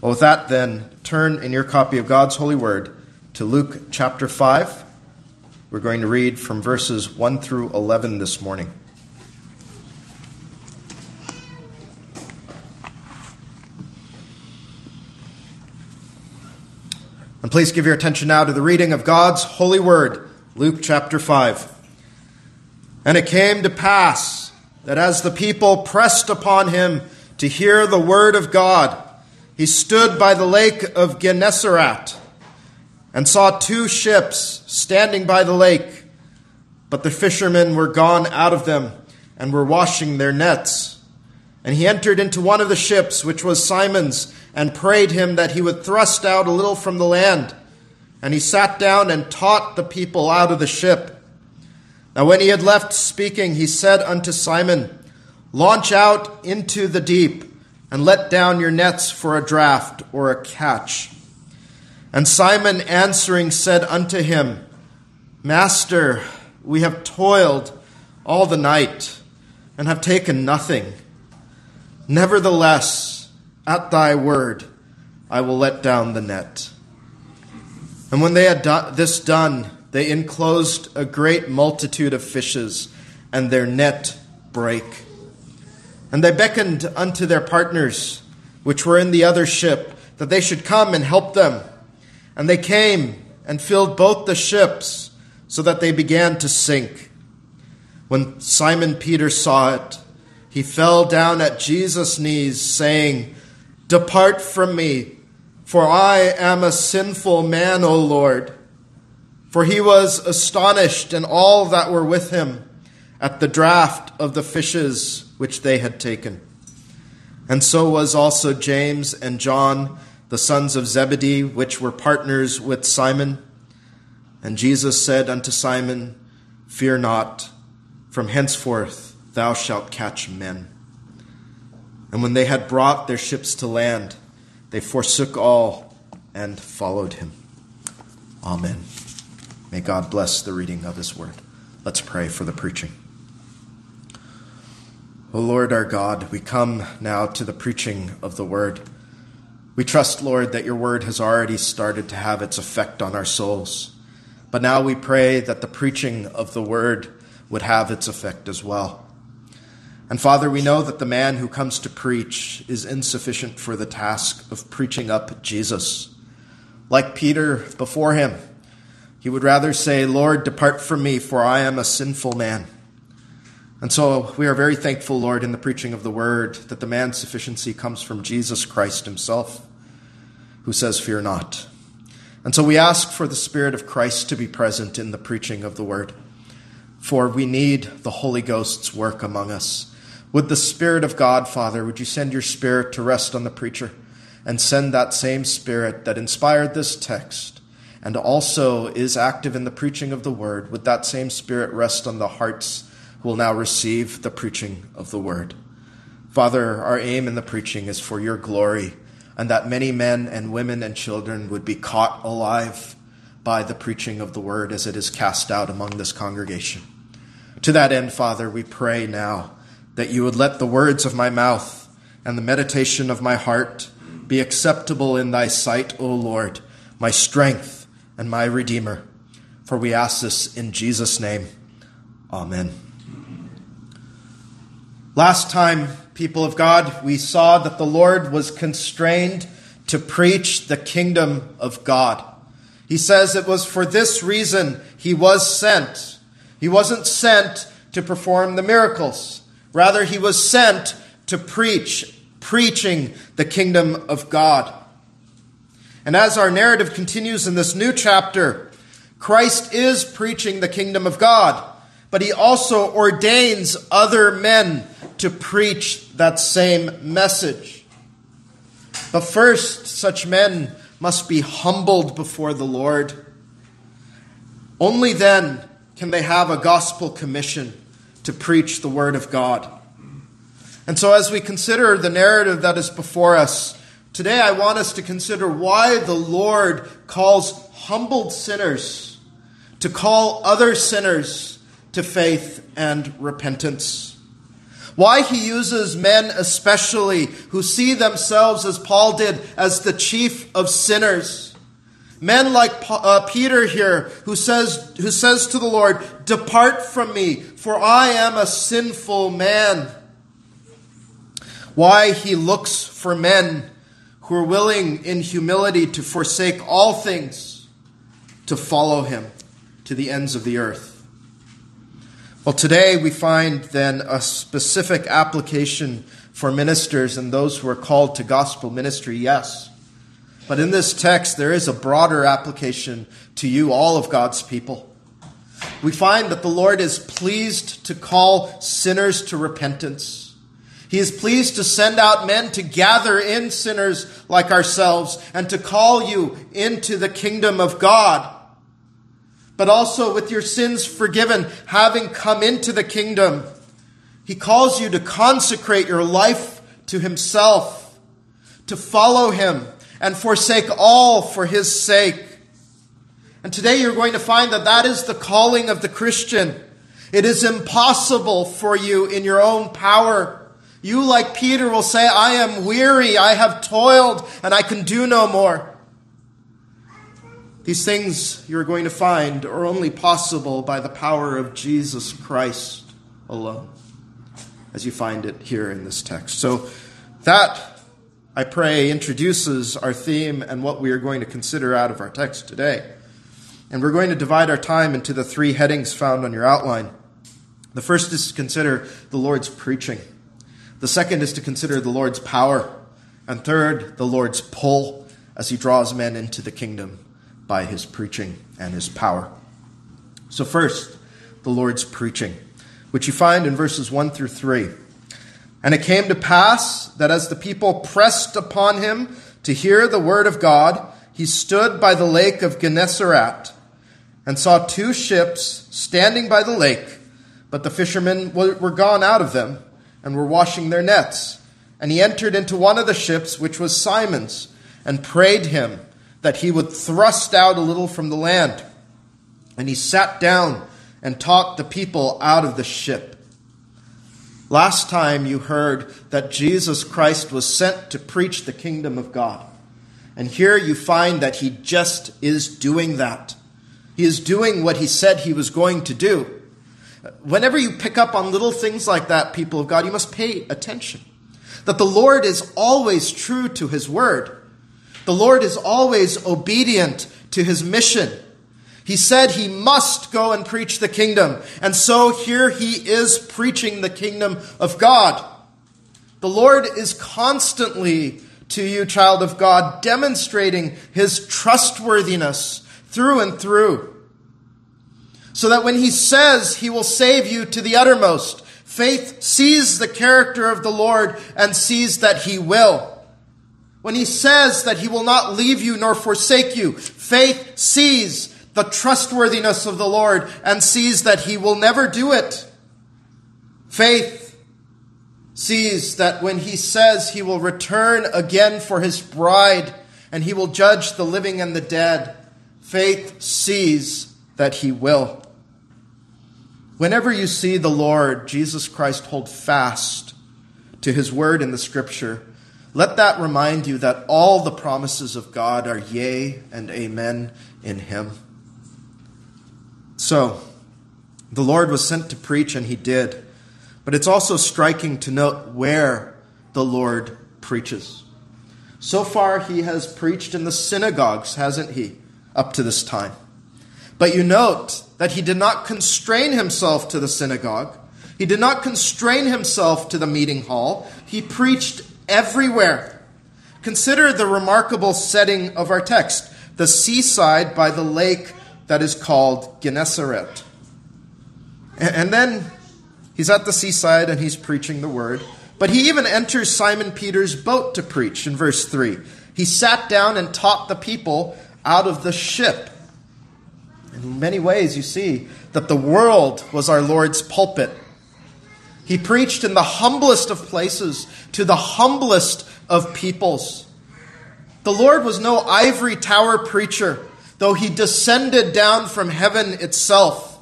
Well, with that then, turn in your copy of God's holy word to Luke chapter 5. We're going to read from verses 1 through 11 this morning. And please give your attention now to the reading of God's holy word, Luke chapter 5. And it came to pass that as the people pressed upon him to hear the word of God, he stood by the lake of Gennesaret and saw two ships standing by the lake, but the fishermen were gone out of them and were washing their nets. And he entered into one of the ships, which was Simon's, and prayed him that he would thrust out a little from the land. And he sat down and taught the people out of the ship. Now when he had left speaking, he said unto Simon, Launch out into the deep, and let down your nets for a draught or a catch. And Simon answering said unto him, Master, we have toiled all the night, and have taken nothing. Nevertheless, at thy word, I will let down the net. And when they had this done, they enclosed a great multitude of fishes, and their net brake. And they beckoned unto their partners, which were in the other ship, that they should come and help them. And they came and filled both the ships, so that they began to sink. When Simon Peter saw it, he fell down at Jesus' knees, saying, Depart from me, for I am a sinful man, O Lord. For he was astonished, and all that were with him, at the draught of the fishes which they had taken. And so was also James and John, the sons of Zebedee, which were partners with Simon. And Jesus said unto Simon, Fear not, from henceforth thou shalt catch men. And when they had brought their ships to land, they forsook all and followed him. Amen. May God bless the reading of his word. Let's pray for the preaching. O Lord our God, we come now to the preaching of the word. We trust, Lord, that your word has already started to have its effect on our souls. But now we pray that the preaching of the word would have its effect as well. And Father, we know that the man who comes to preach is insufficient for the task of preaching up Jesus. Like Peter before him, he would rather say, Lord, depart from me, for I am a sinful man. And so we are very thankful, Lord, in the preaching of the word, that the man's sufficiency comes from Jesus Christ himself, who says, Fear not. And so we ask for the Spirit of Christ to be present in the preaching of the word, for we need the Holy Ghost's work among us. Would the Spirit of God, Father, would you send your Spirit to rest on the preacher, and send that same Spirit that inspired this text and also is active in the preaching of the word, would that same Spirit rest on the hearts who will now receive the preaching of the word. Father, our aim in the preaching is for your glory, and that many men and women and children would be caught alive by the preaching of the word as it is cast out among this congregation. To that end, Father, we pray now that you would let the words of my mouth and the meditation of my heart be acceptable in thy sight, O Lord, my strength and my Redeemer. For we ask this in Jesus' name. Amen. Last time, people of God, we saw that the Lord was constrained to preach the kingdom of God. He says it was for this reason he was sent. He wasn't sent to perform the miracles. Rather, he was sent to preaching the kingdom of God. And as our narrative continues in this new chapter, Christ is preaching the kingdom of God, but he also ordains other men to preach that same message. But first, such men must be humbled before the Lord. Only then can they have a gospel commission to preach the word of God. And so as we consider the narrative that is before us, today I want us to consider why the Lord calls humbled sinners to call other sinners to faith and repentance. Why he uses men especially who see themselves, as Paul did, as the chief of sinners. Men like Peter here, who says to the Lord, "Depart from me, for I am a sinful man." Why he looks for men who are willing in humility to forsake all things to follow him to the ends of the earth. Well, today we find then a specific application for ministers and those who are called to gospel ministry, yes. But in this text, there is a broader application to you, all of God's people. We find that the Lord is pleased to call sinners to repentance. He is pleased to send out men to gather in sinners like ourselves and to call you into the kingdom of God. But also with your sins forgiven, having come into the kingdom, he calls you to consecrate your life to himself, to follow him and forsake all for his sake. And today you're going to find that that is the calling of the Christian. It is impossible for you in your own power. You, like Peter, will say, "I am weary, I have toiled, and I can do no more." These things you're going to find are only possible by the power of Jesus Christ alone, as you find it here in this text. So that, I pray, introduces our theme and what we are going to consider out of our text today. And we're going to divide our time into the three headings found on your outline. The first is to consider the Lord's preaching. The second is to consider the Lord's power. And third, the Lord's pull as he draws men into the kingdom by his preaching and his power. So first, the Lord's preaching, which you find in verses 1 through 3. "And it came to pass that as the people pressed upon him to hear the word of God, he stood by the lake of Gennesaret and saw two ships standing by the lake, but the fishermen were gone out of them and were washing their nets. And he entered into one of the ships, which was Simon's, and prayed him that he would thrust out a little from the land. And he sat down and taught the people out of the ship." Last time you heard that Jesus Christ was sent to preach the kingdom of God. And here you find that he just is doing that. He is doing what he said he was going to do. Whenever you pick up on little things like that, people of God, you must pay attention. That the Lord is always true to his word. The Lord is always obedient to his mission. He said he must go and preach the kingdom. And so here he is preaching the kingdom of God. The Lord is constantly, to you, child of God, demonstrating his trustworthiness through and through. So that when he says he will save you to the uttermost, faith sees the character of the Lord and sees that he will. When he says that he will not leave you nor forsake you, faith sees the trustworthiness of the Lord and sees that he will never do it. Faith sees that when he says he will return again for his bride and he will judge the living and the dead, faith sees that he will. Whenever you see the Lord Jesus Christ hold fast to his word in the scripture, let that remind you that all the promises of God are yea and amen in him. So, the Lord was sent to preach, and he did. But it's also striking to note where the Lord preaches. So far, he has preached in the synagogues, hasn't he, up to this time? But you note that he did not constrain himself to the synagogue. He did not constrain himself to the meeting hall. He preached everywhere. Consider the remarkable setting of our text, the seaside by the lake that is called Gennesaret. And then he's at the seaside and he's preaching the word. But he even enters Simon Peter's boat to preach in verse 3. He sat down and taught the people out of the ship. In many ways, you see that the world was our Lord's pulpit. He preached in the humblest of places to the humblest of peoples. The Lord was no ivory tower preacher, though he descended down from heaven itself.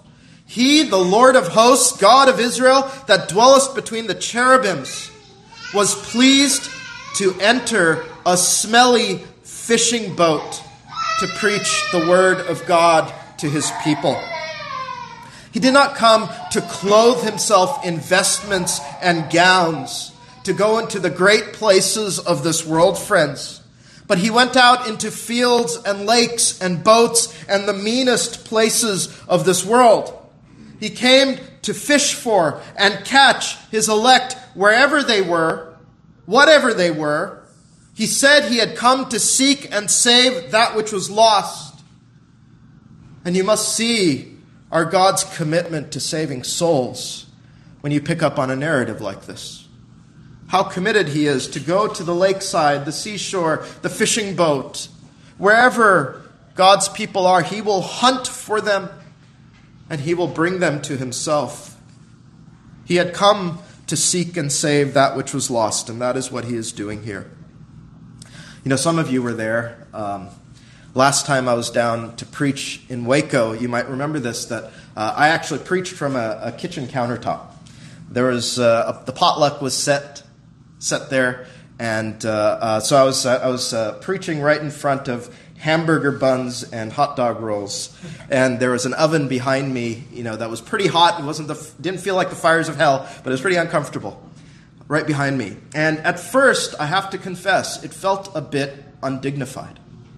He, the Lord of hosts, God of Israel, that dwellest between the cherubims, was pleased to enter a smelly fishing boat to preach the word of God to his people. He did not come to clothe himself in vestments and gowns, to go into the great places of this world, friends. But he went out into fields and lakes and boats and the meanest places of this world. He came to fish for and catch his elect wherever they were, whatever they were. He said he had come to seek and save that which was lost. And you must see our God's commitment to saving souls when you pick up on a narrative like this. How committed he is to go to the lakeside, the seashore, the fishing boat. Wherever God's people are, he will hunt for them and he will bring them to himself. He had come to seek and save that which was lost, and that is what he is doing here. You know, some of you were there. Last time I was down to preach in Waco, you might remember this, that I actually preached from a kitchen countertop. There was the potluck was set there, and so I was preaching right in front of hamburger buns and hot dog rolls, and there was an oven behind me, that was pretty hot. It didn't feel like the fires of hell, but it was pretty uncomfortable, right behind me. And at first, I have to confess, it felt a bit undignified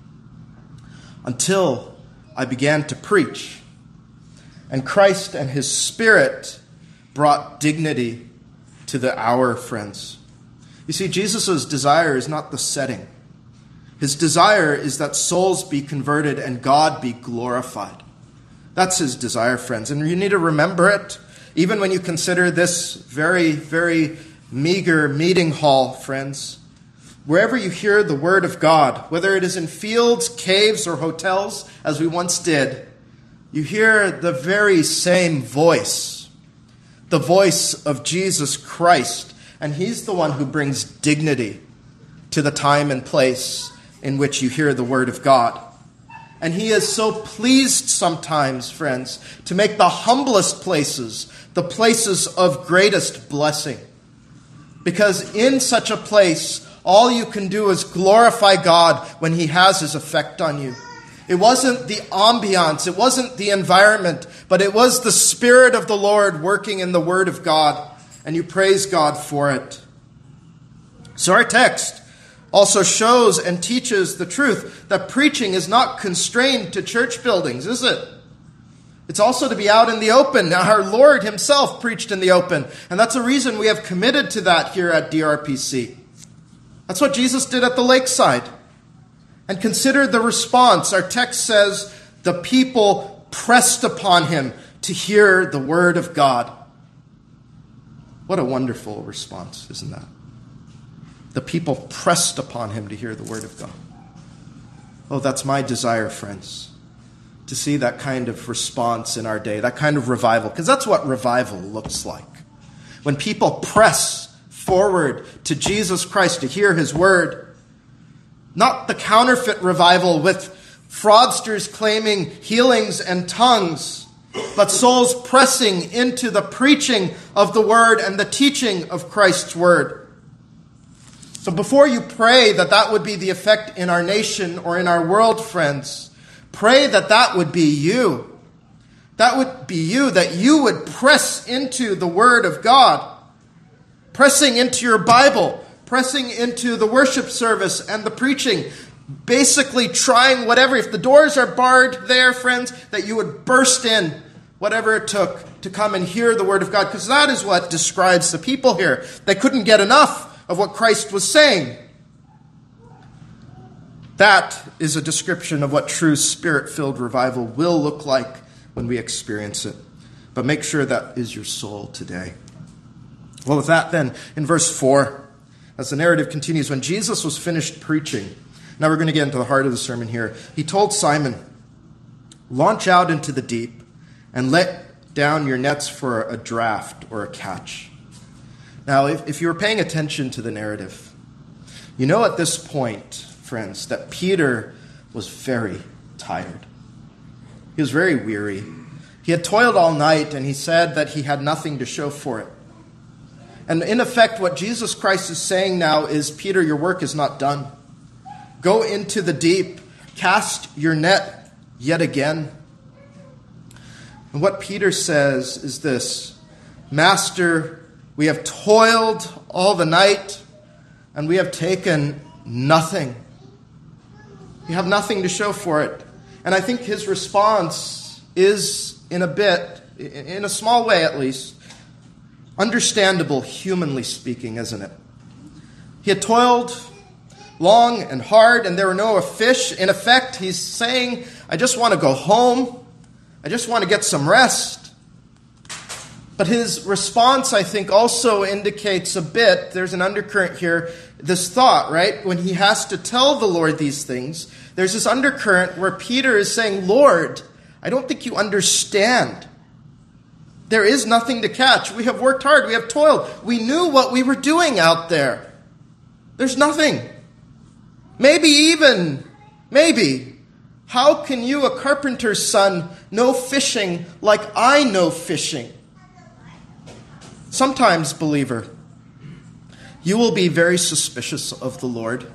until I began to preach, and Christ and his Spirit brought dignity to the hour, friends. You see, Jesus' desire is not the setting. His desire is that souls be converted and God be glorified. That's his desire, friends. And you need to remember it, even when you consider this very, very meager meeting hall, friends. Wherever you hear the word of God, whether it is in fields, caves, or hotels, as we once did, you hear the very same voice, the voice of Jesus Christ. And he's the one who brings dignity to the time and place in which you hear the word of God. And he is so pleased sometimes, friends, to make the humblest places the places of greatest blessing. Because in such a place, all you can do is glorify God when he has his effect on you. It wasn't the ambiance, it wasn't the environment, but it was the Spirit of the Lord working in the word of God. And you praise God for it. So our text also shows and teaches the truth that preaching is not constrained to church buildings, is it? It's also to be out in the open. Now, our Lord himself preached in the open, and that's a reason we have committed to that here at DRPC. That's what Jesus did at the lakeside. And consider the response. Our text says, the people pressed upon him to hear the word of God. What a wonderful response, isn't that? The people pressed upon him to hear the word of God. Oh, that's my desire, friends, to see that kind of response in our day, that kind of revival, because that's what revival looks like. When people press forward to Jesus Christ to hear his word, not the counterfeit revival with fraudsters claiming healings and tongues, but souls pressing into the preaching of the word and the teaching of Christ's word. So before you pray that that would be the effect in our nation or in our world, friends, pray that that would be you. That would be you, that you would press into the word of God, pressing into your Bible, pressing into the worship service and the preaching, basically trying whatever. If the doors are barred there, friends, that you would burst in, whatever it took to come and hear the word of God, because that is what describes the people here. They couldn't get enough of what Christ was saying. That is a description of what true Spirit-filled revival will look like when we experience it. But make sure that is your soul today. Well, with that then, in verse 4, as the narrative continues, when Jesus was finished preaching, now we're going to get into the heart of the sermon here, he told Simon, "Launch out into the deep and let down your nets for a draft or a catch." Now, if you were paying attention to the narrative, you know at this point, friends, that Peter was very tired. He was very weary. He had toiled all night, and he said that he had nothing to show for it. And in effect, what Jesus Christ is saying now is, Peter, your work is not done. Go into the deep, cast your net yet again. And what Peter says is this: Master, we have toiled all the night, and we have taken nothing. We have nothing to show for it. And I think his response is, in a small way at least, understandable, humanly speaking, isn't it? He had toiled long and hard, and there were no fish. In effect, he's saying, I just want to go home. I just want to get some rest. But his response, I think, also indicates a bit, there's an undercurrent here, this thought, right? When he has to tell the Lord these things, there's this undercurrent where Peter is saying, Lord, I don't think you understand. There is nothing to catch. We have worked hard. We have toiled. We knew what we were doing out there. There's nothing. Maybe, how can you, a carpenter's son, know fishing like I know fishing? Sometimes, believer, you will be very suspicious of the Lord.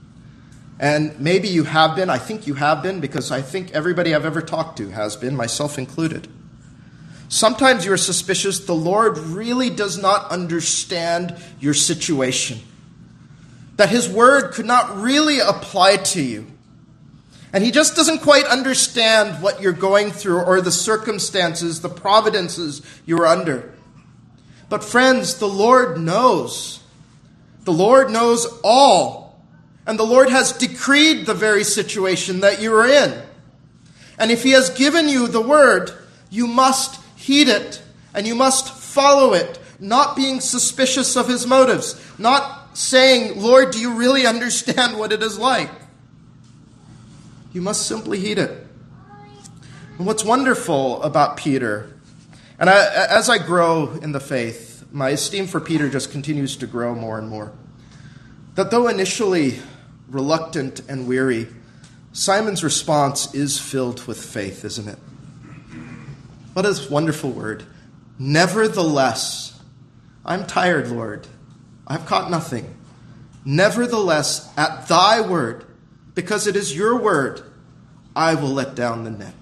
And maybe you have been. I think you have been, because I think everybody I've ever talked to has been, myself included. Sometimes you are suspicious the Lord really does not understand your situation, that his word could not really apply to you. And he just doesn't quite understand what you're going through or the circumstances, the providences you're under. But friends, the Lord knows. The Lord knows all. And the Lord has decreed the very situation that you are in. And if he has given you the word, you must heed it, and you must follow it, not being suspicious of his motives, not saying, Lord, do you really understand what it is like? You must simply heed it. And what's wonderful about Peter, and as I grow in the faith, my esteem for Peter just continues to grow more and more, that though initially reluctant and weary, Simon's response is filled with faith, isn't it? What a wonderful word. Nevertheless, I'm tired, Lord. I've caught nothing. Nevertheless, at thy word, because it is your word, I will let down the net.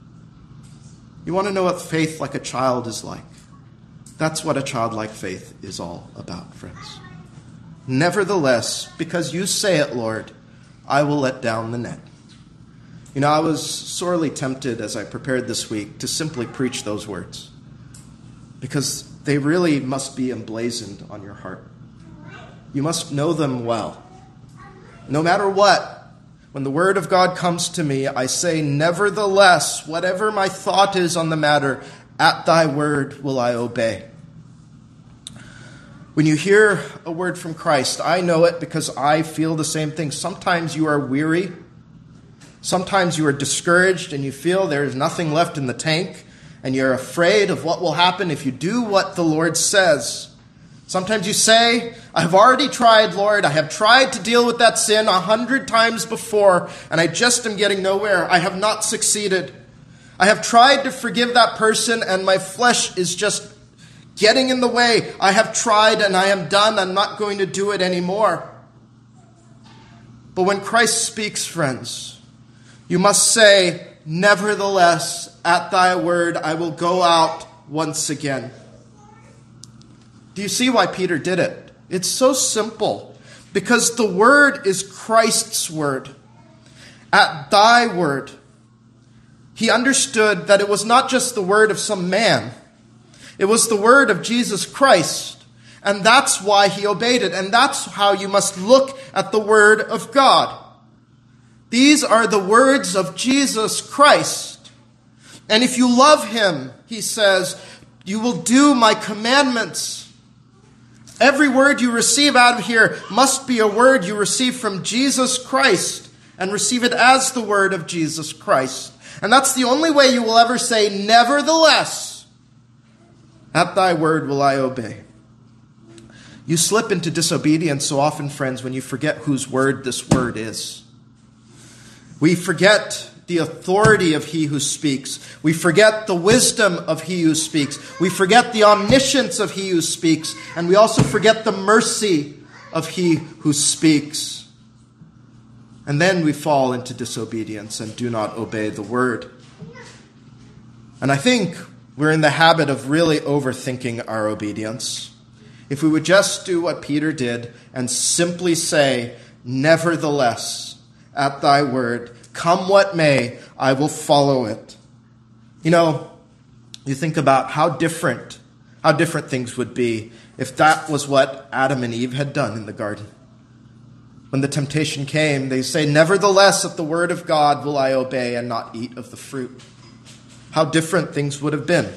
You want to know what faith like a child is like? That's what a childlike faith is all about, friends. Nevertheless, because you say it, Lord, I will let down the net. You know, I was sorely tempted as I prepared this week to simply preach those words, because they really must be emblazoned on your heart. You must know them well. No matter what, when the word of God comes to me, I say, nevertheless, whatever my thought is on the matter, at thy word will I obey. When you hear a word from Christ, I know it because I feel the same thing. Sometimes you are weary. Sometimes you are discouraged and you feel there is nothing left in the tank, and you're afraid of what will happen if you do what the Lord says. Sometimes you say, I have already tried, Lord. I have tried to deal with that sin 100 times before, and I just am getting nowhere. I have not succeeded. I have tried to forgive that person, and my flesh is just getting in the way. I have tried, and I am done. I'm not going to do it anymore. But when Christ speaks, friends, you must say, nevertheless, at thy word, I will go out once again. Do you see why Peter did it? It's so simple. Because the word is Christ's word. At thy word. He understood that it was not just the word of some man. It was the word of Jesus Christ. And that's why he obeyed it. And that's how you must look at the word of God. These are the words of Jesus Christ. And if you love him, he says, you will do my commandments. Every word you receive out of here must be a word you receive from Jesus Christ, and receive it as the word of Jesus Christ. And that's the only way you will ever say, nevertheless, at thy word will I obey. You slip into disobedience so often, friends, when you forget whose word this word is. We forget the authority of he who speaks. We forget the wisdom of he who speaks. We forget the omniscience of he who speaks. And we also forget the mercy of he who speaks. And then we fall into disobedience and do not obey the word. And I think we're in the habit of really overthinking our obedience. If we would just do what Peter did and simply say, nevertheless, at thy word, come what may, I will follow it. You know, you think about how different things would be if that was what Adam and Eve had done in the garden. When the temptation came, they say, nevertheless, at the word of God will I obey and not eat of the fruit. How different things would have been.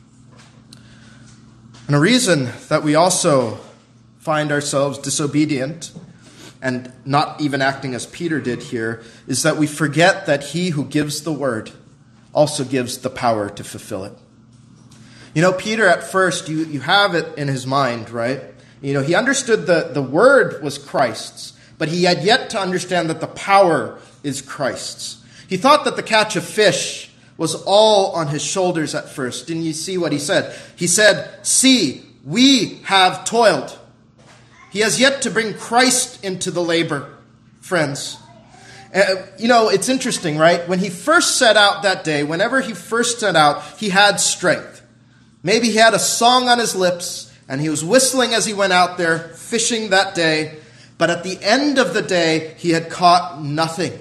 And a reason that we also find ourselves disobedient and not even acting as Peter did here is that we forget that he who gives the word also gives the power to fulfill it. You know, Peter at first, you have it in his mind, right? You know, he understood the word was Christ's, but he had yet to understand that the power is Christ's. He thought that the catch of fish was all on his shoulders at first. Didn't you see what he said? He said, see, we have toiled. He has yet to bring Christ into the labor, friends. You know, it's interesting, right? When he first set out that day, whenever he first set out, he had strength. Maybe he had a song on his lips, and he was whistling as he went out there fishing that day. But at the end of the day, he had caught nothing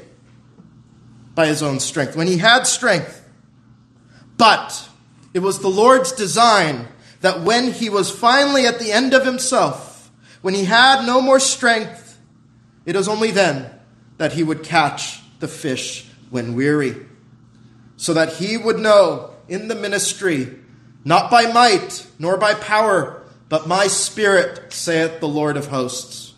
by his own strength. When he had strength, but it was the Lord's design that when he was finally at the end of himself, when he had no more strength, it was only then that he would catch the fish when weary, so that he would know in the ministry, not by might nor by power, but my Spirit, saith the Lord of hosts.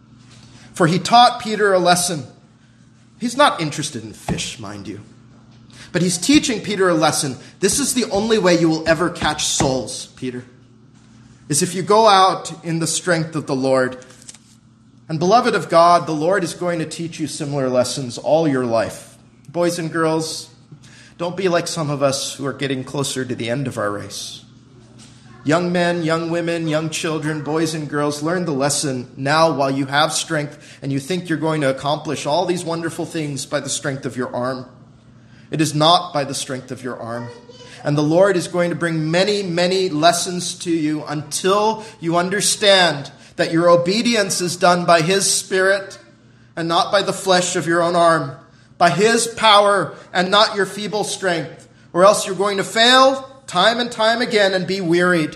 For he taught Peter a lesson. He's not interested in fish, mind you. But he's teaching Peter a lesson. This is the only way you will ever catch souls, Peter, is if you go out in the strength of the Lord. And beloved of God, the Lord is going to teach you similar lessons all your life. Boys and girls, don't be like some of us who are getting closer to the end of our race. Young men, young women, young children, boys and girls, learn the lesson now while you have strength and you think you're going to accomplish all these wonderful things by the strength of your arm. It is not by the strength of your arm. And the Lord is going to bring many, many lessons to you until you understand that your obedience is done by his Spirit and not by the flesh of your own arm, by his power and not your feeble strength, or else you're going to fail time and time again and be wearied.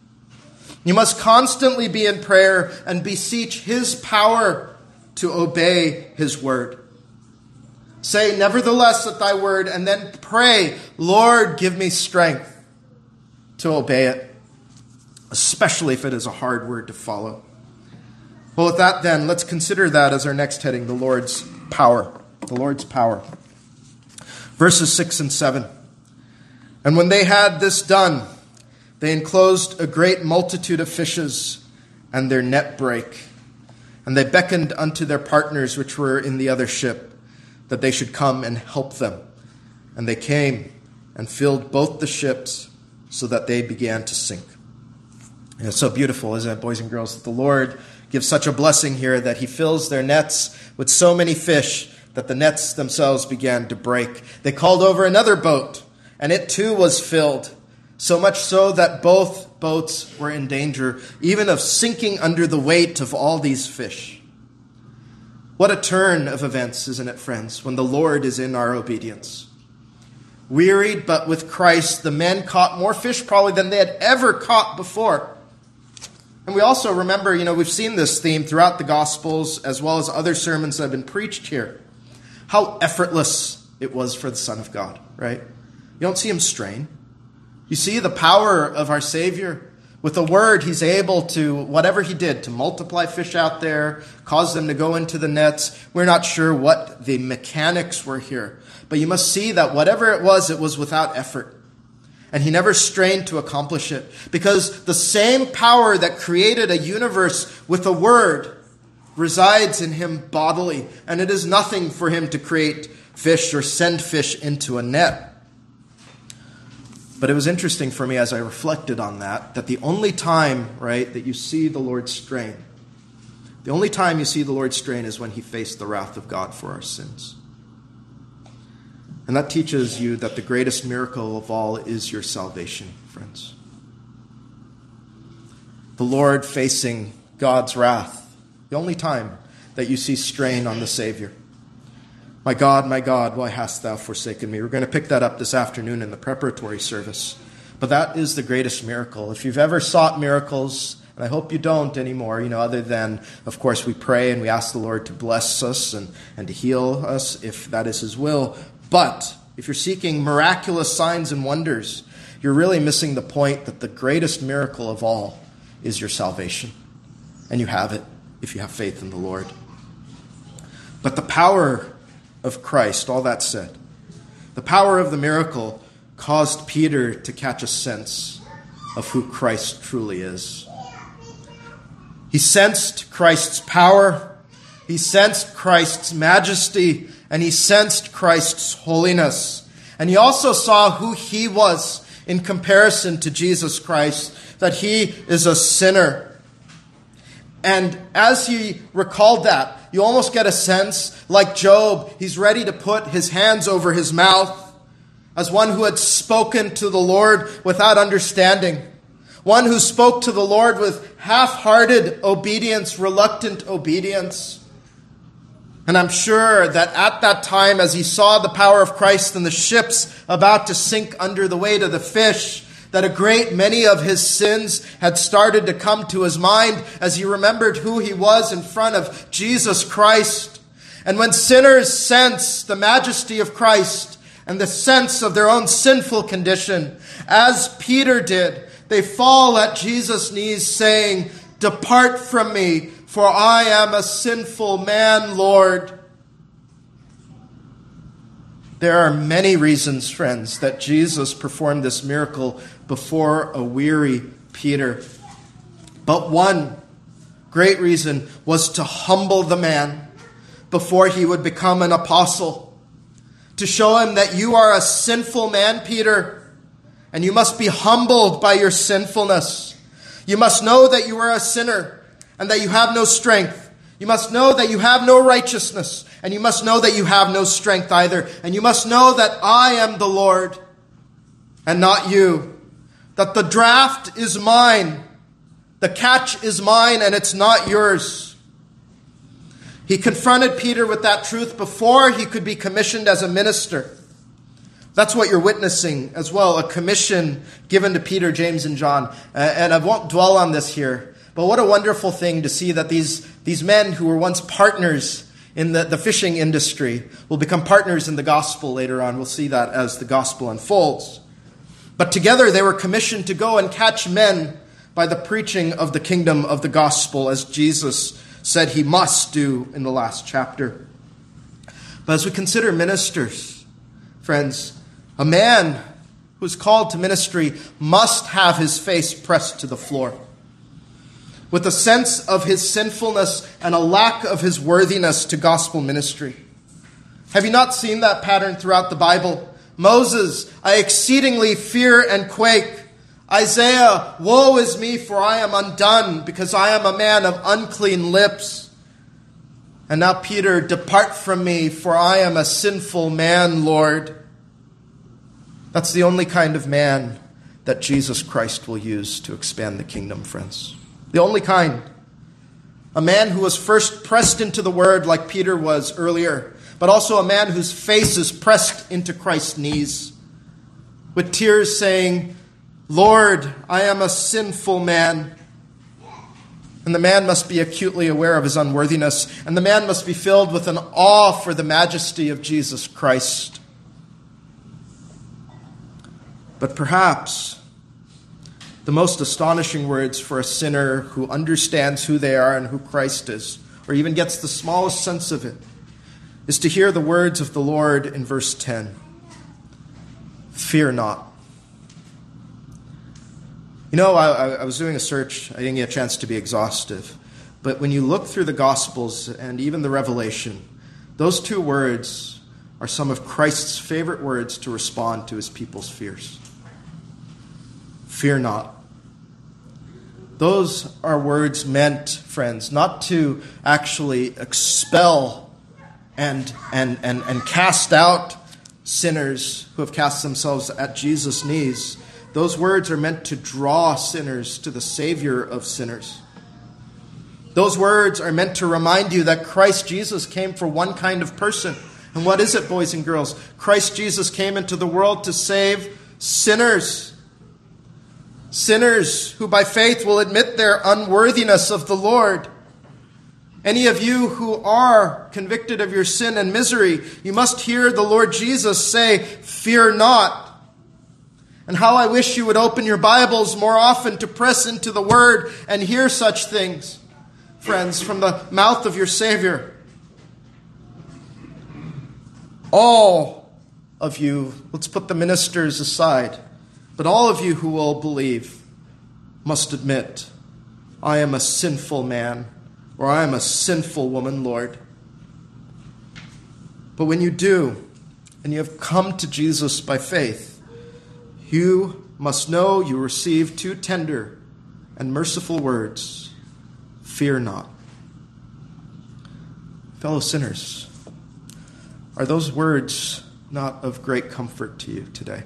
You must constantly be in prayer and beseech his power to obey his word. Say, nevertheless, at thy word, and then pray, Lord, give me strength to obey it, especially if it is a hard word to follow. Well, with that then, let's consider that as our next heading, the Lord's power. The Lord's power. Verses 6 and 7. And when they had this done, they enclosed a great multitude of fishes, and their net brake. And they beckoned unto their partners which were in the other ship, that they should come and help them. And they came and filled both the ships, so that they began to sink. And it's so beautiful, isn't it, boys and girls, that the Lord gives such a blessing here that he fills their nets with so many fish that the nets themselves began to break. They called over another boat, and it too was filled, so much so that both boats were in danger, even of sinking under the weight of all these fish. What a turn of events, isn't it, friends, when the Lord is in our obedience. Wearied, but with Christ, the men caught more fish probably than they had ever caught before. And we also remember, we've seen this theme throughout the Gospels as well as other sermons that have been preached here. How effortless it was for the Son of God, right? You don't see him strain. You see the power of our Savior. With a word, he's able to, whatever he did, to multiply fish out there, cause them to go into the nets. We're not sure what the mechanics were here. But you must see that whatever it was without effort. And he never strained to accomplish it. Because the same power that created a universe with a word resides in him bodily. And it is nothing for him to create fish or send fish into a net. But it was interesting for me as I reflected on that the only time, right, that you see the Lord strain, the only time you see the Lord strain is when he faced the wrath of God for our sins. And that teaches you that the greatest miracle of all is your salvation, friends. The Lord facing God's wrath, the only time that you see strain on the Savior. My God, why hast thou forsaken me? We're going to pick that up this afternoon in the preparatory service. But that is the greatest miracle. If you've ever sought miracles, and I hope you don't anymore, other than, of course, we pray and we ask the Lord to bless us and to heal us if that is his will. But if you're seeking miraculous signs and wonders, you're really missing the point that the greatest miracle of all is your salvation. And you have it if you have faith in the Lord. But the power of Christ, all that said, the power of the miracle caused Peter to catch a sense of who Christ truly is. He sensed Christ's power, he sensed Christ's majesty, and he sensed Christ's holiness. And he also saw who he was in comparison to Jesus Christ, that he is a sinner. And as he recalled that, you almost get a sense, like Job, he's ready to put his hands over his mouth as one who had spoken to the Lord without understanding. One who spoke to the Lord with half-hearted obedience, reluctant obedience. And I'm sure that at that time, as he saw the power of Christ and the ships about to sink under the weight of the fish, that a great many of his sins had started to come to his mind as he remembered who he was in front of Jesus Christ. And when sinners sense the majesty of Christ and the sense of their own sinful condition, as Peter did, they fall at Jesus' knees saying, "Depart from me, for I am a sinful man, Lord." There are many reasons, friends, that Jesus performed this miracle before a weary Peter. But one great reason was to humble the man before he would become an apostle. To show him that you are a sinful man, Peter, and you must be humbled by your sinfulness. You must know that you are a sinner and that you have no strength. You must know that you have no righteousness, and you must know that you have no strength either. And you must know that I am the Lord and not you. That the draft is mine, the catch is mine, and it's not yours. He confronted Peter with that truth before he could be commissioned as a minister. That's what you're witnessing as well, a commission given to Peter, James, and John. And I won't dwell on this here. But what a wonderful thing to see that these men who were once partners in the fishing industry will become partners in the gospel later on. We'll see that as the gospel unfolds. But together they were commissioned to go and catch men by the preaching of the kingdom of the gospel, as Jesus said he must do in the last chapter. But as we consider ministers, friends, a man who's called to ministry must have his face pressed to the floor, with a sense of his sinfulness and a lack of his worthiness to gospel ministry. Have you not seen that pattern throughout the Bible? Moses, I exceedingly fear and quake. Isaiah, woe is me, for I am undone, because I am a man of unclean lips. And now Peter, depart from me, for I am a sinful man, Lord. That's the only kind of man that Jesus Christ will use to expand the kingdom, friends. The only kind. A man who was first pressed into the word like Peter was earlier, but also a man whose face is pressed into Christ's knees, with tears saying, Lord, I am a sinful man. And the man must be acutely aware of his unworthiness, and the man must be filled with an awe for the majesty of Jesus Christ. But perhaps the most astonishing words for a sinner who understands who they are and who Christ is, or even gets the smallest sense of it, is to hear the words of the Lord in verse 10. Fear not. You know, I was doing a search. I didn't get a chance to be exhaustive. But when you look through the Gospels and even the Revelation, those two words are some of Christ's favorite words to respond to his people's fears. Fear not. Those are words meant, friends, not to actually expel and cast out sinners who have cast themselves at Jesus' knees. Those words are meant to draw sinners to the Savior of sinners. Those words are meant to remind you that Christ Jesus came for one kind of person. And what is it, boys and girls? Christ Jesus came into the world to save sinners. Sinners who by faith will admit their unworthiness of the Lord. Any of you who are convicted of your sin and misery, you must hear the Lord Jesus say, "Fear not." And how I wish you would open your Bibles more often to press into the Word and hear such things, friends, from the mouth of your Savior. All of you, let's put the ministers aside, but all of you who will believe must admit, I am a sinful man, or I am a sinful woman, Lord. But when you do, and you have come to Jesus by faith, you must know you receive two tender and merciful words. Fear not. Fellow sinners, are those words not of great comfort to you today?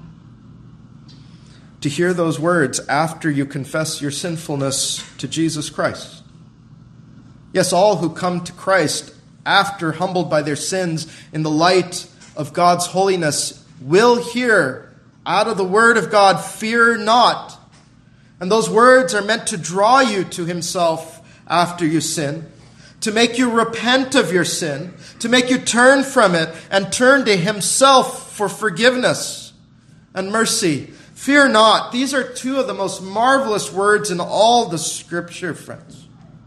To hear those words after you confess your sinfulness to Jesus Christ. Yes, all who come to Christ after humbled by their sins in the light of God's holiness will hear out of the word of God, fear not. And those words are meant to draw you to himself after you sin, to make you repent of your sin, to make you turn from it and turn to himself for forgiveness and mercy. Fear not. These are two of the most marvelous words in all the Scripture, friends.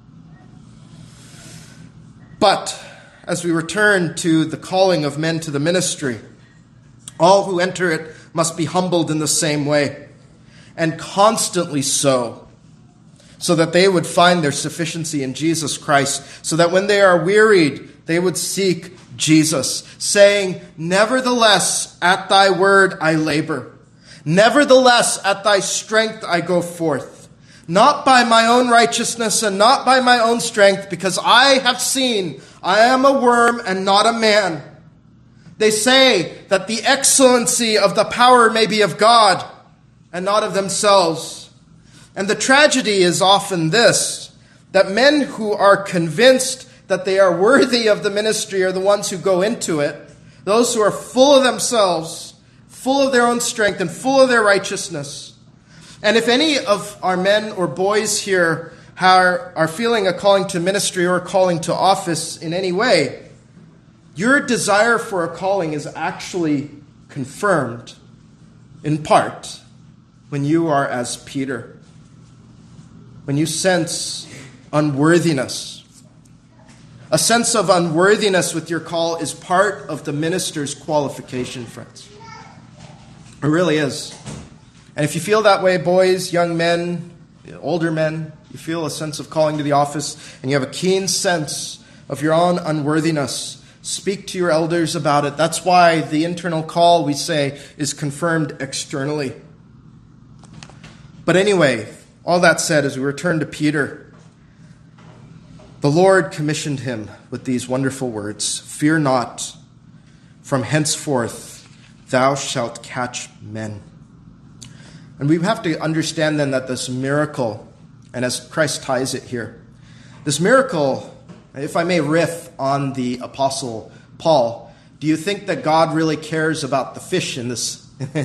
But as we return to the calling of men to the ministry, all who enter it must be humbled in the same way, and constantly so that they would find their sufficiency in Jesus Christ, so that when they are wearied, they would seek Jesus, saying, "Nevertheless, at thy word I labor. Nevertheless, at thy strength I go forth. Not by my own righteousness and not by my own strength, because I have seen I am a worm and not a man." They say that the excellency of the power may be of God and not of themselves. And the tragedy is often this, that men who are convinced that they are worthy of the ministry are the ones who go into it. Those who are full of themselves, full of their own strength and full of their righteousness. And if any of our men or boys here are feeling a calling to ministry or a calling to office in any way, your desire for a calling is actually confirmed in part when you are as Peter, when you sense unworthiness. A sense of unworthiness with your call is part of the minister's qualification, friends. It really is. And if you feel that way, boys, young men, older men, you feel a sense of calling to the office, and you have a keen sense of your own unworthiness, speak to your elders about it. That's why the internal call, we say, is confirmed externally. But anyway, all that said, as we return to Peter, the Lord commissioned him with these wonderful words, "Fear not, from henceforth thou shalt catch men." And we have to understand then that this miracle, and as Christ ties it here, this miracle, if I may riff on the Apostle Paul, do you think that God really cares about the fish in this?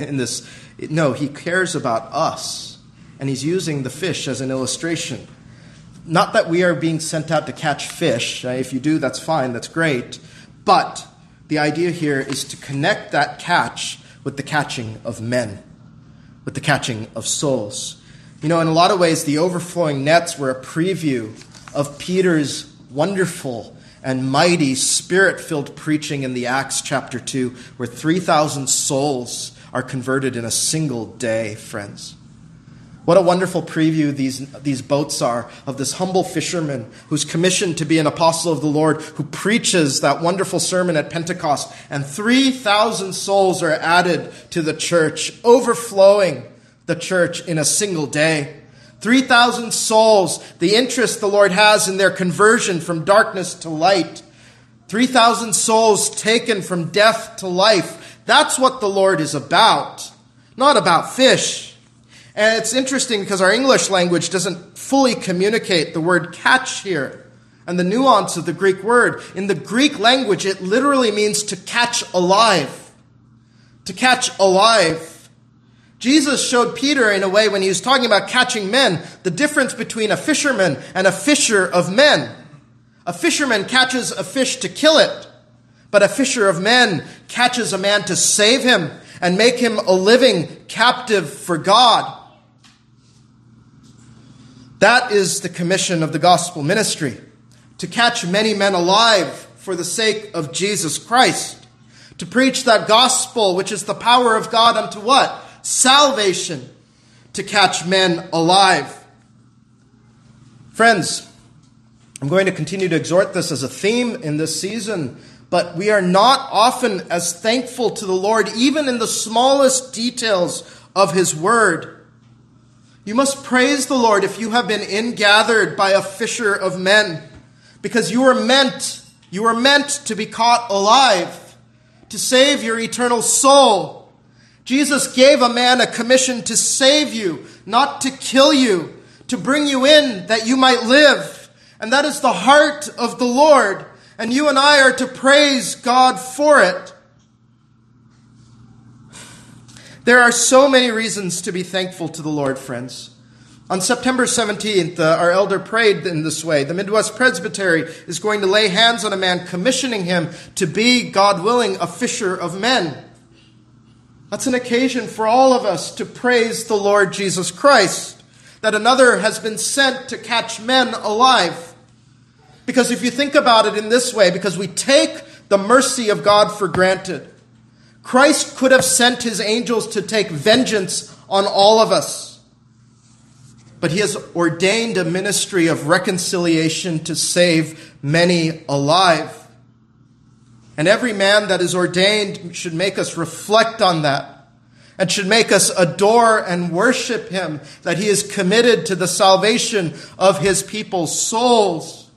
No, he cares about us. And he's using the fish as an illustration. Not that we are being sent out to catch fish. If you do, that's fine, that's great. But the idea here is to connect that catch with the catching of men, with the catching of souls. You know, in a lot of ways, the overflowing nets were a preview of Peter's wonderful and mighty Spirit-filled preaching in the Acts chapter 2, where 3,000 souls are converted in a single day, friends. What a wonderful preview these boats are of this humble fisherman who's commissioned to be an apostle of the Lord, who preaches that wonderful sermon at Pentecost, and 3,000 souls are added to the church, overflowing the church in a single day. 3,000 souls, the interest the Lord has in their conversion from darkness to light. 3,000 souls taken from death to life. That's what the Lord is about, not about fish. And it's interesting because our English language doesn't fully communicate the word catch here and the nuance of the Greek word. In the Greek language, it literally means to catch alive. To catch alive. Jesus showed Peter in a way when he was talking about catching men, the difference between a fisherman and a fisher of men. A fisherman catches a fish to kill it, but a fisher of men catches a man to save him and make him a living captive for God. That is the commission of the gospel ministry, to catch many men alive for the sake of Jesus Christ, to preach that gospel which is the power of God unto what? Salvation, to catch men alive. Friends, I'm going to continue to exhort this as a theme in this season, but we are not often as thankful to the Lord, even in the smallest details of his word. You must praise the Lord if you have been ingathered by a fisher of men, because you are meant to be caught alive, to save your eternal soul. Jesus gave a man a commission to save you, not to kill you, to bring you in that you might live. And that is the heart of the Lord, and you and I are to praise God for it. There are so many reasons to be thankful to the Lord, friends. On September 17th, our elder prayed in this way. The Midwest Presbytery is going to lay hands on a man, commissioning him to be, God willing, a fisher of men. That's an occasion for all of us to praise the Lord Jesus Christ, that another has been sent to catch men alive. Because if you think about it in this way, because we take the mercy of God for granted, Christ could have sent his angels to take vengeance on all of us. But he has ordained a ministry of reconciliation to save many alive. And every man that is ordained should make us reflect on that, and should make us adore and worship him, that he is committed to the salvation of his people's souls.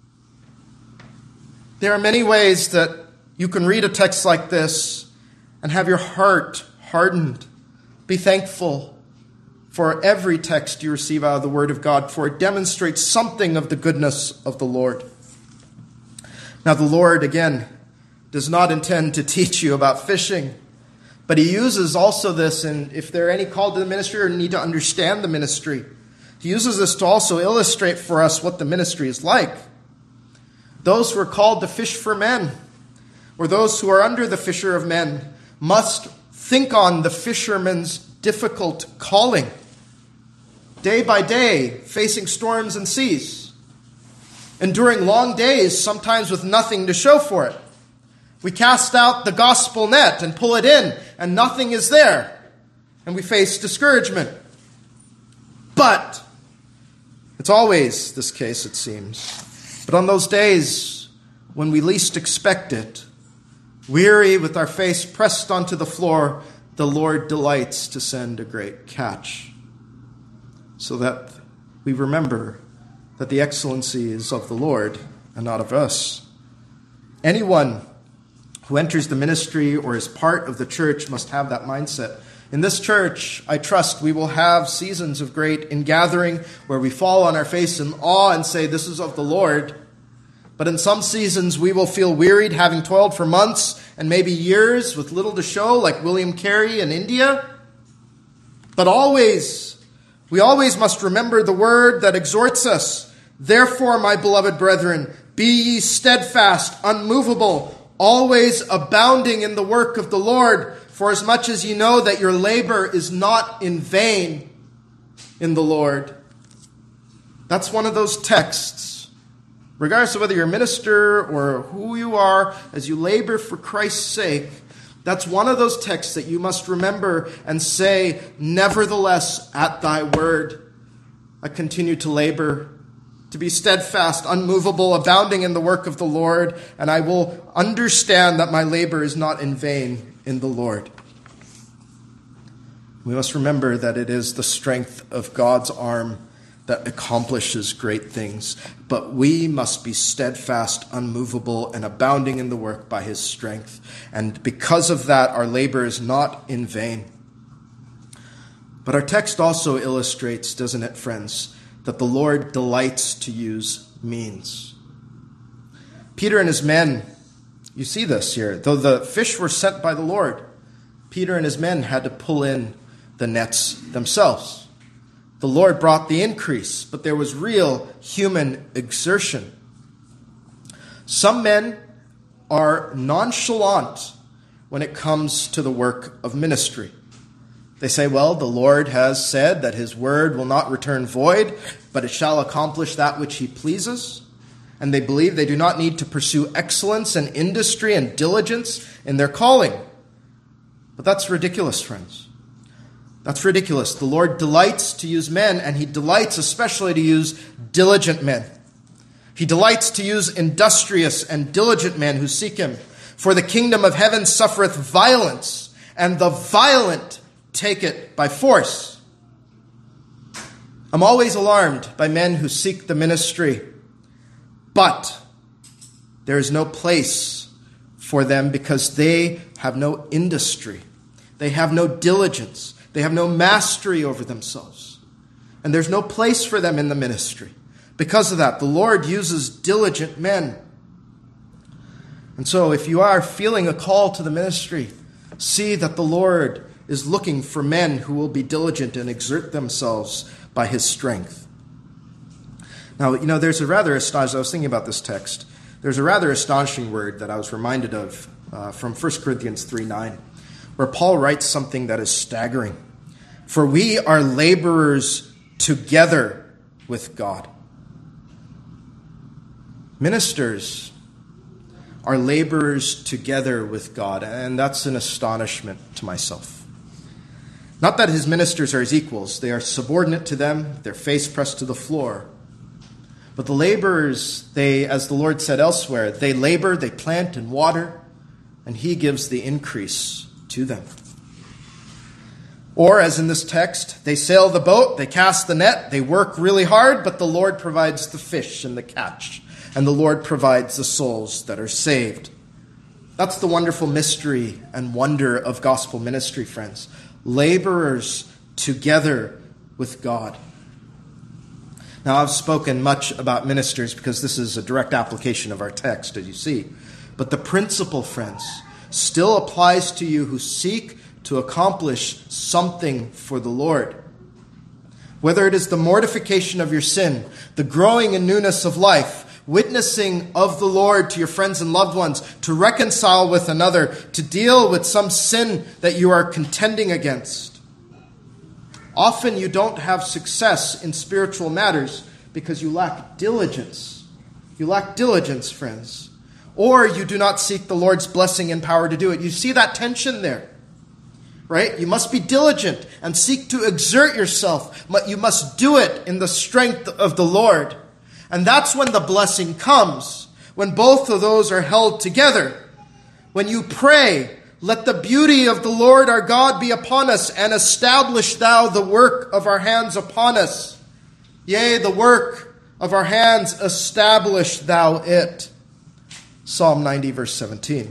There are many ways that you can read a text like this and have your heart hardened. Be thankful for every text you receive out of the Word of God, for it demonstrates something of the goodness of the Lord. Now, the Lord, again, does not intend to teach you about fishing, but he uses also this, and if there are any called to the ministry or need to understand the ministry, he uses this to also illustrate for us what the ministry is like. Those who are called to fish for men, or those who are under the fisher of men, must think on the fisherman's difficult calling. Day by day, facing storms and seas, enduring long days, sometimes with nothing to show for it. We cast out the gospel net and pull it in, and nothing is there, and we face discouragement. But it's always this case, it seems. But on those days when we least expect it, weary with our face pressed onto the floor, the Lord delights to send a great catch, so that we remember that the excellency is of the Lord and not of us. Anyone who enters the ministry or is part of the church must have that mindset. In this church, I trust we will have seasons of great ingathering where we fall on our face in awe and say, this is of the Lord. But in some seasons, we will feel wearied, having toiled for months and maybe years with little to show, like William Carey in India. But we always must remember the word that exhorts us. Therefore, my beloved brethren, be ye steadfast, unmovable, always abounding in the work of the Lord, for as much as ye know that your labor is not in vain in the Lord. That's one of those texts. Regardless of whether you're a minister or who you are, as you labor for Christ's sake, That's one of those texts that you must remember and say, nevertheless, at thy word, I continue to labor, to be steadfast, unmovable, abounding in the work of the Lord, and I will understand that my labor is not in vain in the Lord. We must remember that it is the strength of God's arm that accomplishes great things, but we must be steadfast, unmovable, and abounding in the work by his strength. And because of that, our labor is not in vain. But our text also illustrates, doesn't it, friends, that the Lord delights to use means. Peter and his men, you see this here, though the fish were sent by the Lord, Peter and his men had to pull in the nets themselves. The Lord brought the increase, but there was real human exertion. Some men are nonchalant when it comes to the work of ministry. They say, well, the Lord has said that his word will not return void, but it shall accomplish that which he pleases. And they believe they do not need to pursue excellence and industry and diligence in their calling. But that's ridiculous, friends. That's ridiculous. The Lord delights to use men, and he delights especially to use diligent men. He delights to use industrious and diligent men who seek him. For the kingdom of heaven suffereth violence, and the violent take it by force. I'm always alarmed by men who seek the ministry, but there is no place for them because they have no industry. They have no diligence. They have no mastery over themselves. And there's no place for them in the ministry. Because of that, the Lord uses diligent men. And so if you are feeling a call to the ministry, see that the Lord is looking for men who will be diligent and exert themselves by his strength. Now, there's a rather astonishing, I was thinking about this text, there's a rather astonishing word that I was reminded of from 1 Corinthians 3:9, where Paul writes something that is staggering. For we are laborers together with God. Ministers are laborers together with God, and that's an astonishment to myself. Not that his ministers are his equals. They are subordinate to them, their face pressed to the floor. But the laborers, as the Lord said elsewhere, they labor, they plant and water, and he gives the increase to them. Or, as in this text, they sail the boat, they cast the net, they work really hard, but the Lord provides the fish and the catch, and the Lord provides the souls that are saved. That's the wonderful mystery and wonder of gospel ministry, friends. Laborers together with God. Now, I've spoken much about ministers because this is a direct application of our text, as you see. But the principle, friends, still applies to you who seek to accomplish something for the Lord. Whether it is the mortification of your sin, the growing in newness of life, witnessing of the Lord to your friends and loved ones, to reconcile with another, to deal with some sin that you are contending against. Often you don't have success in spiritual matters because you lack diligence. You lack diligence, friends. Or you do not seek the Lord's blessing and power to do it. You see that tension there, right? You must be diligent and seek to exert yourself, but you must do it in the strength of the Lord. And that's when the blessing comes, when both of those are held together. When you pray, let the beauty of the Lord our God be upon us, and establish thou the work of our hands upon us. Yea, the work of our hands, establish thou it. Psalm 90, verse 17.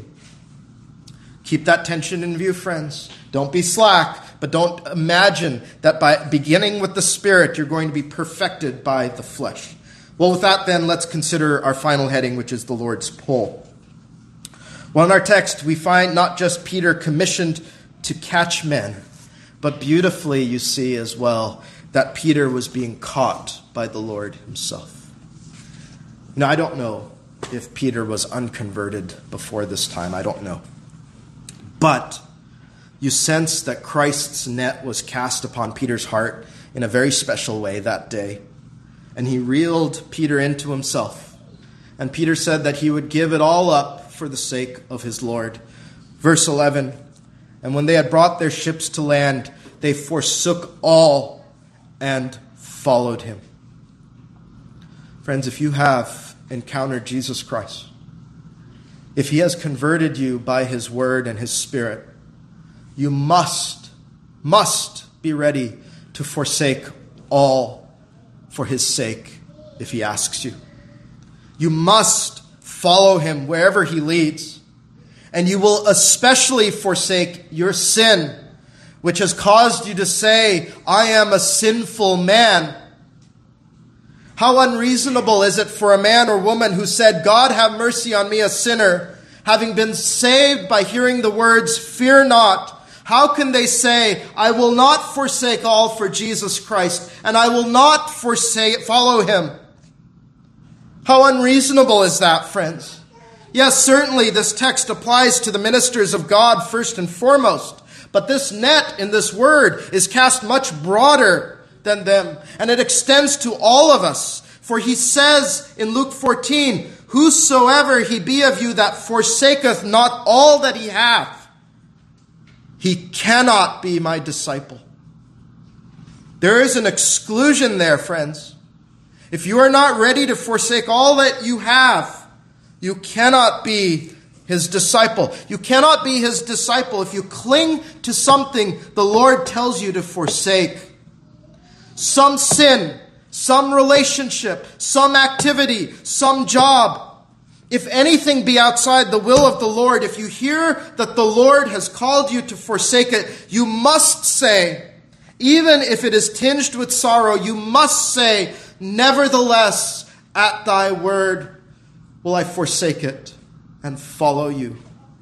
Keep that tension in view, friends. Don't be slack, but don't imagine that by beginning with the Spirit, you're going to be perfected by the flesh. Well, with that, then, let's consider our final heading, which is the Lord's pull. Well, in our text, we find not just Peter commissioned to catch men, but beautifully, you see as well, that Peter was being caught by the Lord himself. Now, I don't know if Peter was unconverted before this time. I don't know. But you sense that Christ's net was cast upon Peter's heart in a very special way that day. And he reeled Peter into himself. And Peter said that he would give it all up for the sake of his Lord. Verse 11, And when they had brought their ships to land, they forsook all and followed him. Friends, if you have encountered Jesus Christ, if he has converted you by his word and his spirit, you must be ready to forsake all for his sake if he asks you. You must follow him wherever he leads. And you will especially forsake your sin, which has caused you to say, I am a sinful man. How unreasonable is it for a man or woman who said, God have mercy on me, a sinner, having been saved by hearing the words, fear not. How can they say, I will not forsake all for Jesus Christ, and I will not follow him? How unreasonable is that, friends? Yes, certainly this text applies to the ministers of God first and foremost, but this net in this word is cast much broader than them, and it extends to all of us. For he says in Luke 14, whosoever he be of you that forsaketh not all that he hath, he cannot be my disciple. There is an exclusion there, friends. If you are not ready to forsake all that you have, you cannot be his disciple. You cannot be his disciple if you cling to something the Lord tells you to forsake. Some sin, some relationship, some activity, some job. If anything be outside the will of the Lord, if you hear that the Lord has called you to forsake it, you must say, even if it is tinged with sorrow, you must say, nevertheless, at thy word will I forsake it and follow you.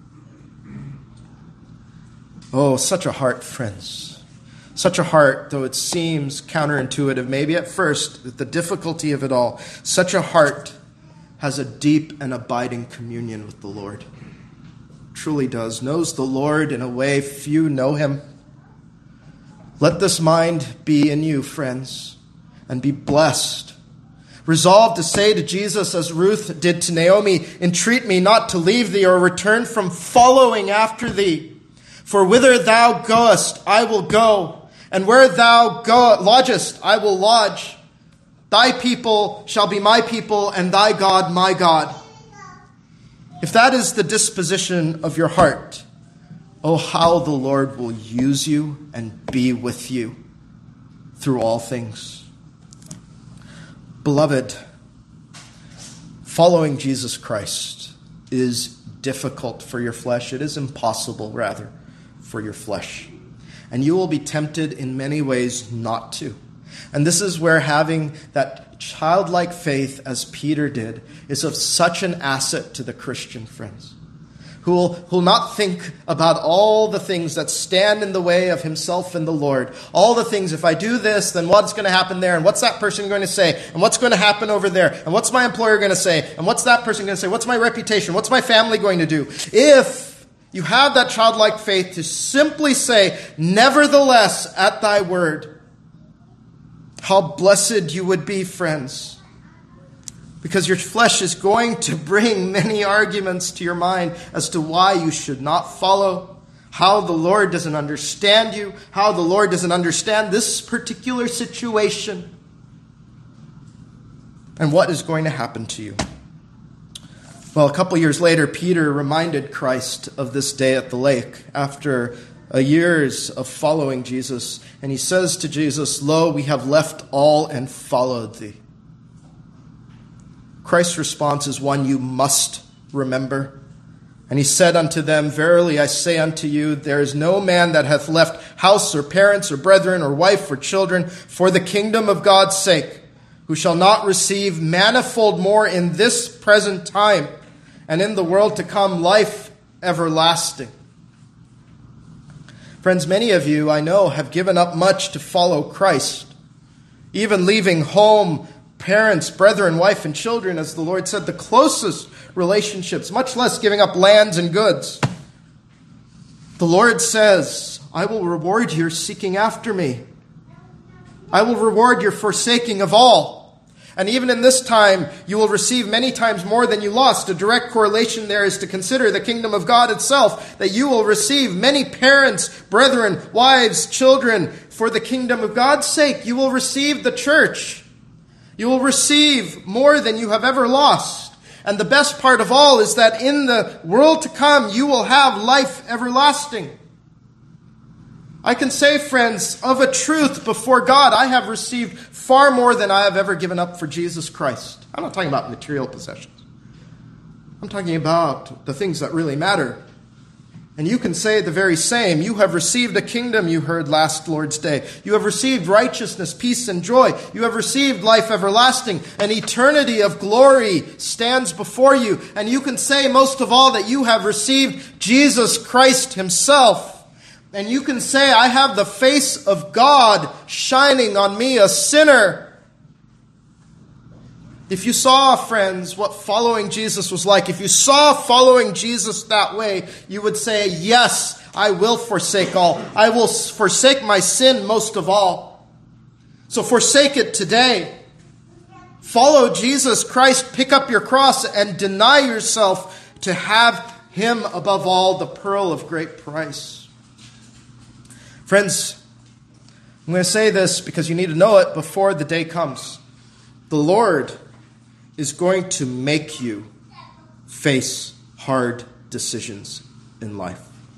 Oh, such a heart, friends. Such a heart, though it seems counterintuitive, maybe at first, the difficulty of it all. Such a heart has a deep and abiding communion with the Lord. Truly does. Knows the Lord in a way few know him. Let this mind be in you, friends, and be blessed. Resolve to say to Jesus, as Ruth did to Naomi, entreat me not to leave thee or return from following after thee. For whither thou goest, I will go, and where thou lodgest, I will lodge. Thy people shall be my people, and thy God my God. If that is the disposition of your heart, oh, how the Lord will use you and be with you through all things. Beloved, following Jesus Christ is difficult for your flesh. It is impossible, rather, for your flesh. And you will be tempted in many ways not to. And this is where having that childlike faith, as Peter did, is of such an asset to the Christian, friends, who will not think about all the things that stand in the way of himself and the Lord. All the things, if I do this, then what's going to happen there? And what's that person going to say? And what's going to happen over there? And what's my employer going to say? And what's that person going to say? What's my reputation? What's my family going to do? If you have that childlike faith to simply say, nevertheless, at thy word, how blessed you would be, friends. Because your flesh is going to bring many arguments to your mind as to why you should not follow, how the Lord doesn't understand you, how the Lord doesn't understand this particular situation, and what is going to happen to you. Well, a couple years later, Peter reminded Christ of this day at the lake after years of following Jesus. And he says to Jesus, lo, we have left all and followed thee. Christ's response is one you must remember. And he said unto them, verily I say unto you, there is no man that hath left house or parents or brethren or wife or children for the kingdom of God's sake, who shall not receive manifold more in this present time, and in the world to come life everlasting. Friends, many of you, I know, have given up much to follow Christ, even leaving home, parents, brethren, wife, and children, as the Lord said, the closest relationships, much less giving up lands and goods. The Lord says, I will reward your seeking after me. I will reward your forsaking of all. And even in this time, you will receive many times more than you lost. A direct correlation there is to consider the kingdom of God itself, that you will receive many parents, brethren, wives, children, for the kingdom of God's sake. You will receive the church. You will receive more than you have ever lost. And the best part of all is that in the world to come, you will have life everlasting. I can say, friends, of a truth before God, I have received far more than I have ever given up for Jesus Christ. I'm not talking about material possessions. I'm talking about the things that really matter. And you can say the very same. You have received a kingdom, you heard last Lord's Day. You have received righteousness, peace, and joy. You have received life everlasting. An eternity of glory stands before you. And you can say most of all that you have received Jesus Christ himself. And you can say, I have the face of God shining on me, a sinner. If you saw, friends, what following Jesus was like, if you saw following Jesus that way, you would say, yes, I will forsake all. I will forsake my sin most of all. So forsake it today. Follow Jesus Christ, pick up your cross, and deny yourself to have him above all, the pearl of great price. Friends, I'm going to say this because you need to know it before the day comes. The Lord is going to make you face hard decisions in life.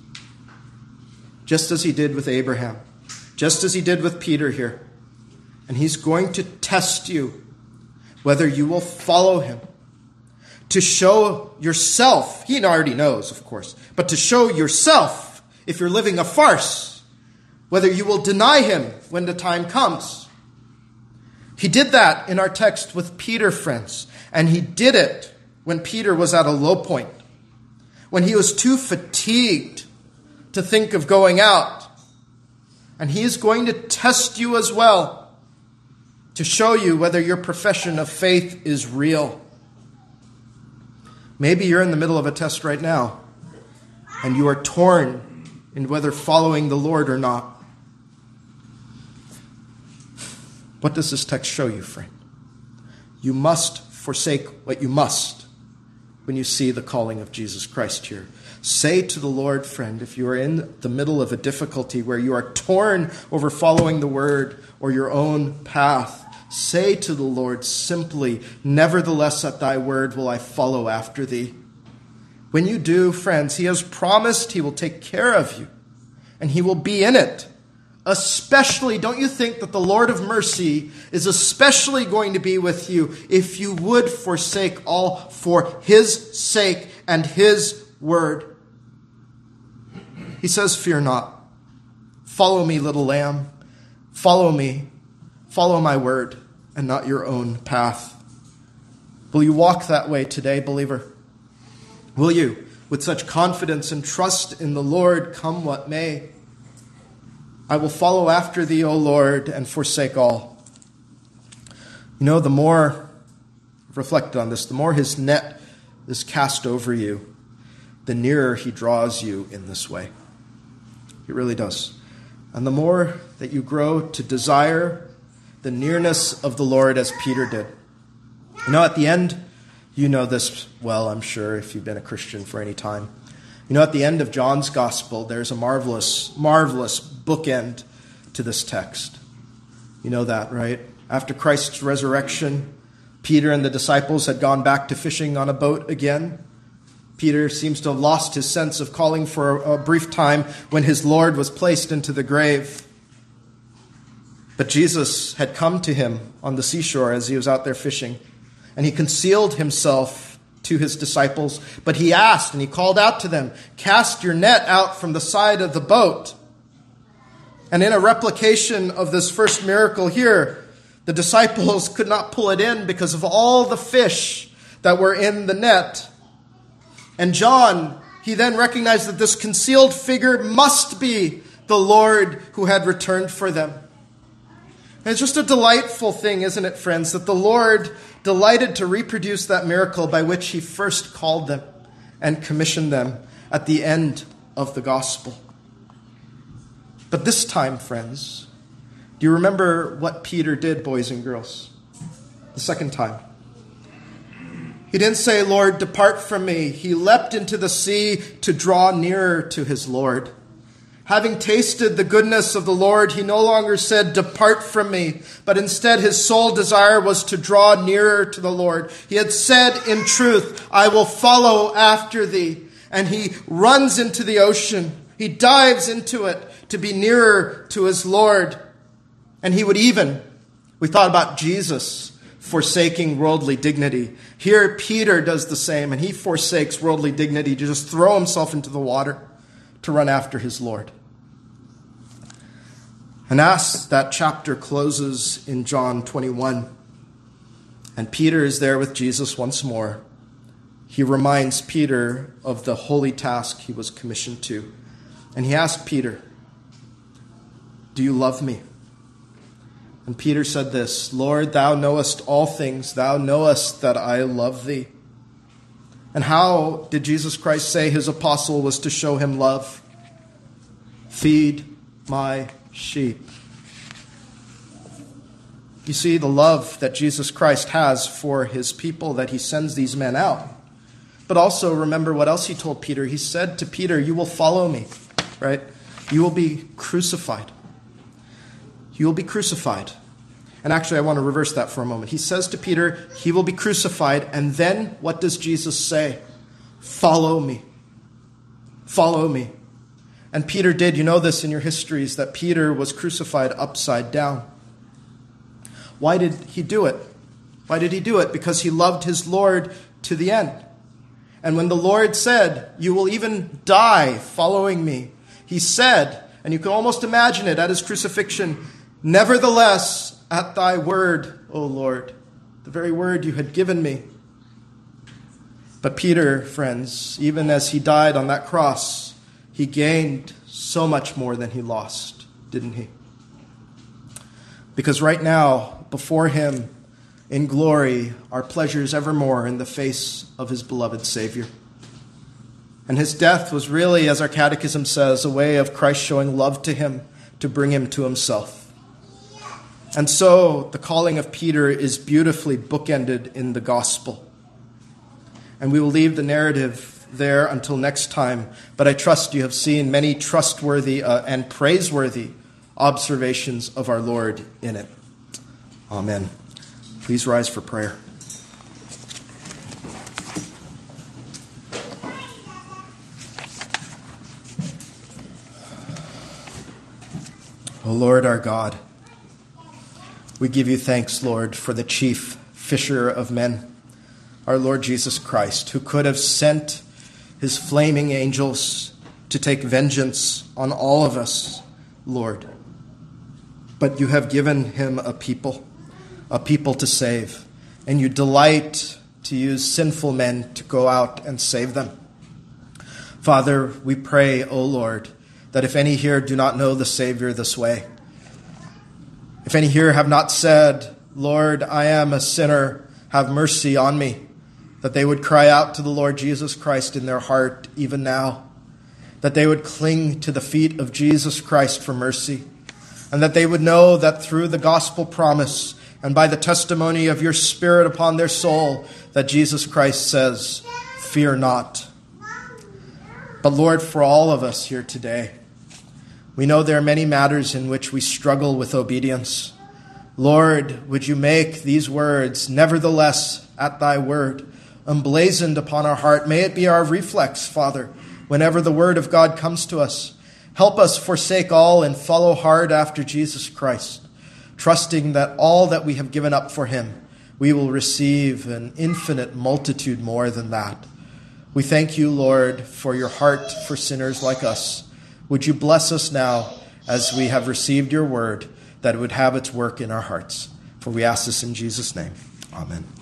Just as he did with Abraham. Just as he did with Peter here. And he's going to test you whether you will follow him. To show yourself, he already knows, of course, but to show yourself, if you're living a farce, whether you will deny him when the time comes. He did that in our text with Peter, friends. And he did it when Peter was at a low point. When he was too fatigued to think of going out. And he is going to test you as well to show you whether your profession of faith is real. Maybe you're in the middle of a test right now. And you are torn in whether following the Lord or not. What does this text show you, friend? You must forsake what you must when you see the calling of Jesus Christ here. Say to the Lord, friend, if you are in the middle of a difficulty where you are torn over following the word or your own path, say to the Lord simply, nevertheless at thy word will I follow after thee. When you do, friends, he has promised he will take care of you and he will be in it. Especially, don't you think that the Lord of mercy is especially going to be with you if you would forsake all for his sake and his word? He says, fear not. Follow me, little lamb. Follow me. Follow my word and not your own path. Will you walk that way today, believer? Will you, with such confidence and trust in the Lord, come what may? I will follow after thee, O Lord, and forsake all. You know, the more I've reflected on this, the more his net is cast over you, the nearer he draws you in this way. He really does. And the more that you grow to desire the nearness of the Lord as Peter did. You know, at the end, you know this well, I'm sure, if you've been a Christian for any time. You know, at the end of John's gospel, there's a marvelous, marvelous bookend to this text. You know that, right? After Christ's resurrection, Peter and the disciples had gone back to fishing on a boat again. Peter seems to have lost his sense of calling for a brief time when his Lord was placed into the grave. But Jesus had come to him on the seashore as he was out there fishing, and he concealed himself to his disciples, but he asked and he called out to them, cast your net out from the side of the boat. And in a replication of this first miracle here, the disciples could not pull it in because of all the fish that were in the net. And John, he then recognized that this concealed figure must be the Lord who had returned for them. And it's just a delightful thing, isn't it, friends, that the Lord delighted to reproduce that miracle by which he first called them and commissioned them at the end of the gospel. But this time, friends, do you remember what Peter did, boys and girls? the second time. He didn't say, Lord, depart from me. He leapt into the sea to draw nearer to his Lord. Having tasted the goodness of the Lord, he no longer said, depart from me, but instead his sole desire was to draw nearer to the Lord. He had said in truth, I will follow after thee. And he runs into the ocean. He dives into it to be nearer to his Lord. And he would even, we thought about Jesus forsaking worldly dignity. Here Peter does the same, and he forsakes worldly dignity to just throw himself into the water to run after his Lord. And as that chapter closes in John 21, and Peter is there with Jesus once more, he reminds Peter of the holy task he was commissioned to. And he asked Peter, do you love me? And Peter said this, Lord, thou knowest all things. Thou knowest that I love thee. And how did Jesus Christ say his apostle was to show him love? Feed my sheep. You see the love that Jesus Christ has for his people, that he sends these men out. But also remember what else he told Peter. He said to Peter, you will follow me, right? You will be crucified. You will be crucified. And actually, I want to reverse that for a moment. He says to Peter, he will be crucified. And then what does Jesus say? Follow me. Follow me. And Peter did. You know this in your histories, that Peter was crucified upside down. Why did he do it? Why did he do it? Because he loved his Lord to the end. And when the Lord said, you will even die following me, he said, and you can almost imagine it at his crucifixion, nevertheless, at thy word, O Lord, the very word you had given me. But Peter, friends, even as he died on that cross, he gained so much more than he lost, didn't he? Because right now, before him, in glory, are pleasures evermore in the face of his beloved Savior. And his death was really, as our catechism says, a way of Christ showing love to him to bring him to himself. And so the calling of Peter is beautifully bookended in the gospel. And we will leave the narrative there until next time. But I trust you have seen many trustworthy and praiseworthy observations of our Lord in it. Amen. Please rise for prayer. O Lord our God, we give you thanks, Lord, for the chief fisher of men, our Lord Jesus Christ, who could have sent his flaming angels to take vengeance on all of us, Lord. But you have given him a people to save, and you delight to use sinful men to go out and save them. Father, we pray, O Lord, that if any here do not know the Savior this way, if any here have not said, Lord, I am a sinner, have mercy on me, that they would cry out to the Lord Jesus Christ in their heart even now, that they would cling to the feet of Jesus Christ for mercy, and that they would know that through the gospel promise and by the testimony of your Spirit upon their soul, that Jesus Christ says, fear not. But Lord, for all of us here today, we know there are many matters in which we struggle with obedience. Lord, would you make these words, nevertheless, at thy word, emblazoned upon our heart? May it be our reflex, Father, whenever the word of God comes to us. Help us forsake all and follow hard after Jesus Christ, trusting that all that we have given up for him, we will receive an infinite multitude more than that. We thank you, Lord, for your heart for sinners like us. Would you bless us now as we have received your word, that it would have its work in our hearts? For we ask this in Jesus' name. Amen.